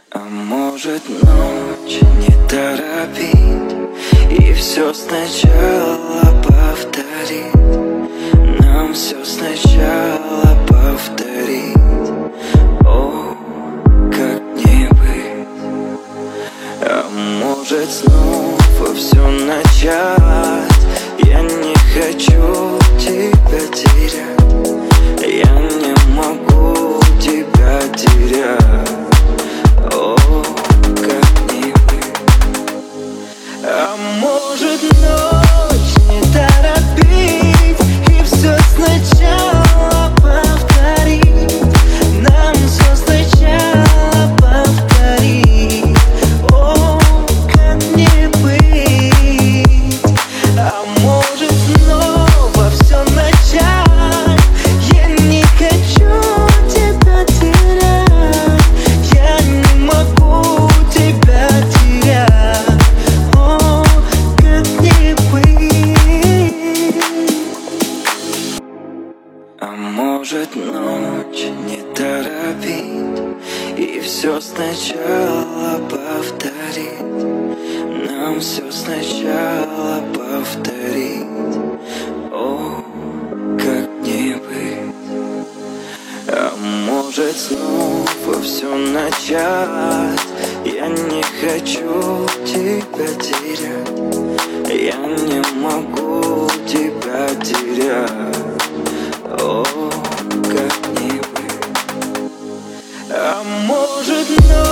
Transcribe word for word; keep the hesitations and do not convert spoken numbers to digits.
А может, ночь не торопить и все сначала повторить? Нам все сначала повторить. О, как не быть. А может, снова все начать? Я не хочу тебя терять, я не могу тебя терять. О, как не быть. А может, ночь не торопить и все сначала повторить? Нам все сначала повторить. О, как не быть. А может, снова все начать? Я не хочу тебя терять, я не могу тебя терять. О, как не быть. А может, ночь не торопить и все сначала повторить? Нам все сначала повторить. О, как не быть. А может, снова все начать? Я не хочу тебя терять, я не могу тебя терять. О, как не быть. А может, но